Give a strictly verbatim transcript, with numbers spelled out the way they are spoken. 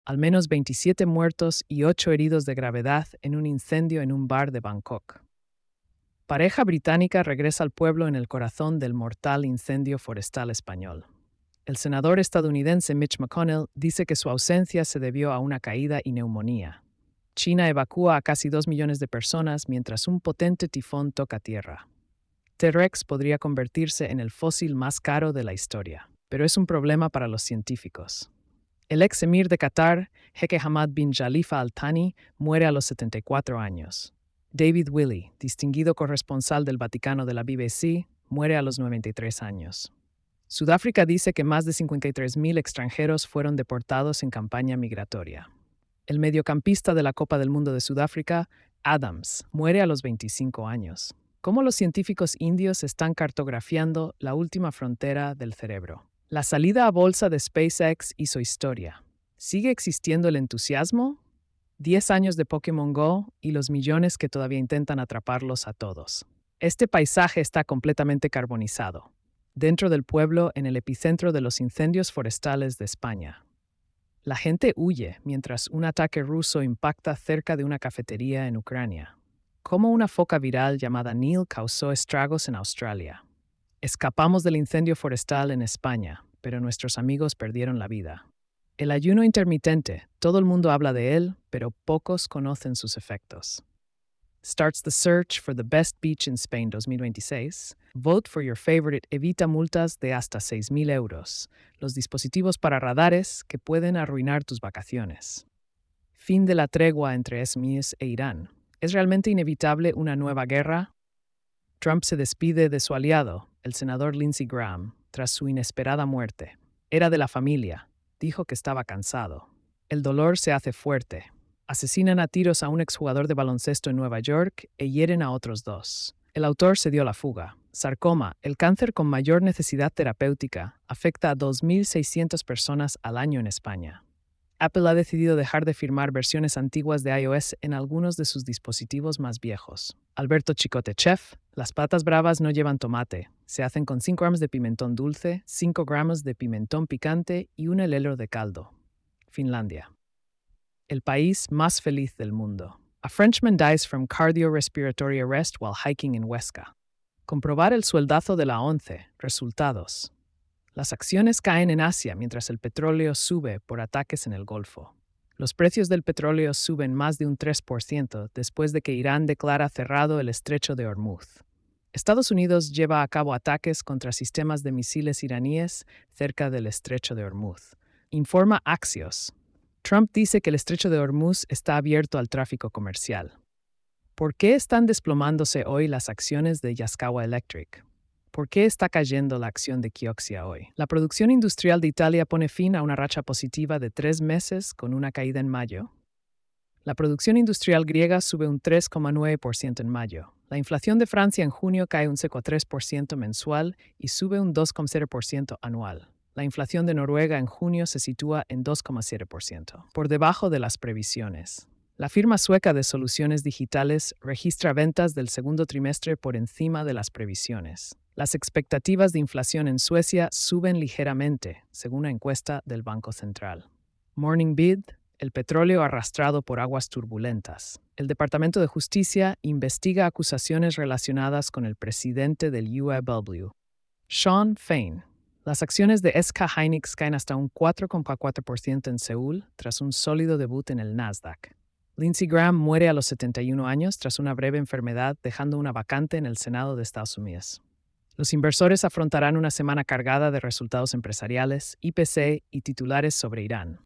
Al menos veintisiete muertos y ocho heridos de gravedad en un incendio en un bar de Bangkok. Pareja británica regresa al pueblo en el corazón del mortal incendio forestal español. El senador estadounidense Mitch McConnell dice que su ausencia se debió a una caída y neumonía. China evacúa a casi dos millones de personas mientras un potente tifón toca tierra. T-Rex podría convertirse en el fósil más caro de la historia, pero es un problema para los científicos. El ex emir de Qatar, Jeque Hamad bin Khalifa Al Thani, muere a los setenta y cuatro años. David Willey, distinguido corresponsal del Vaticano de la B B C, muere a los noventa y tres años. Sudáfrica dice que más de cincuenta y tres mil extranjeros fueron deportados en campaña migratoria. El mediocampista de la Copa del Mundo de Sudáfrica, Adams, muere a los veinticinco años. ¿Cómo los científicos indios están cartografiando la última frontera del cerebro? La salida a bolsa de SpaceX hizo historia. ¿Sigue existiendo el entusiasmo? Diez años de Pokémon Go y los millones que todavía intentan atraparlos a todos. Este paisaje está completamente carbonizado. Dentro del pueblo, en el epicentro de los incendios forestales de España. La gente huye mientras un ataque ruso impacta cerca de una cafetería en Ucrania. Cómo una foca viral llamada Neil causó estragos en Australia. Escapamos del incendio forestal en España, pero nuestros amigos perdieron la vida. El ayuno intermitente, todo el mundo habla de él, pero pocos conocen sus efectos. Starts the search for the best beach in Spain dos mil veintiséis. Vote for your favorite evita multas de hasta seis mil euros. Los dispositivos para radares que pueden arruinar tus vacaciones. Fin de la tregua entre Estados Unidos e Irán. ¿Es realmente inevitable una nueva guerra? Trump se despide de su aliado, el senador Lindsey Graham, tras su inesperada muerte. Era de la familia. Dijo que estaba cansado. El dolor se hace fuerte. Asesinan a tiros a un exjugador de baloncesto en Nueva York e hieren a otros dos. El autor se dio la fuga. Sarcoma, el cáncer con mayor necesidad terapéutica, afecta a dos mil seiscientas personas al año en España. Apple ha decidido dejar de firmar versiones antiguas de iOS en algunos de sus dispositivos más viejos. Alberto Chicote, chef, las patas bravas no llevan tomate. Se hacen con cinco gramos de pimentón dulce, cinco gramos de pimentón picante y un helero de caldo. Finlandia. El país más feliz del mundo. A Frenchman dies from cardiorespiratory arrest while hiking in Huesca. Comprobar el sueldazo de la ONCE. Resultados. Las acciones caen en Asia mientras el petróleo sube por ataques en el Golfo. Los precios del petróleo suben más de un tres por ciento después de que Irán declara cerrado el estrecho de Hormuz. Estados Unidos lleva a cabo ataques contra sistemas de misiles iraníes cerca del estrecho de Hormuz. Informa Axios. Trump dice que el estrecho de Hormuz está abierto al tráfico comercial. ¿Por qué están desplomándose hoy las acciones de Yaskawa Electric? ¿Por qué está cayendo la acción de Kioxia hoy? La producción industrial de Italia pone fin a una racha positiva de tres meses con una caída en mayo. La producción industrial griega sube un tres coma nueve por ciento en mayo. La inflación de Francia en junio cae un cero coma tres por ciento mensual y sube un dos coma cero por ciento anual. La inflación de Noruega en junio se sitúa en dos coma siete por ciento, por debajo de las previsiones. La firma sueca de soluciones digitales registra ventas del segundo trimestre por encima de las previsiones. Las expectativas de inflación en Suecia suben ligeramente, según una encuesta del Banco Central. Morning Bid, el petróleo arrastrado por aguas turbulentas. El Departamento de Justicia investiga acusaciones relacionadas con el presidente del U A W. Sean Fein. Las acciones de S K Hynix caen hasta un cuatro coma cuatro por ciento en Seúl tras un sólido debut en el Nasdaq. Lindsey Graham muere a los setenta y uno años tras una breve enfermedad, dejando una vacante en el Senado de Estados Unidos. Los inversores afrontarán una semana cargada de resultados empresariales, I P C y titulares sobre Irán.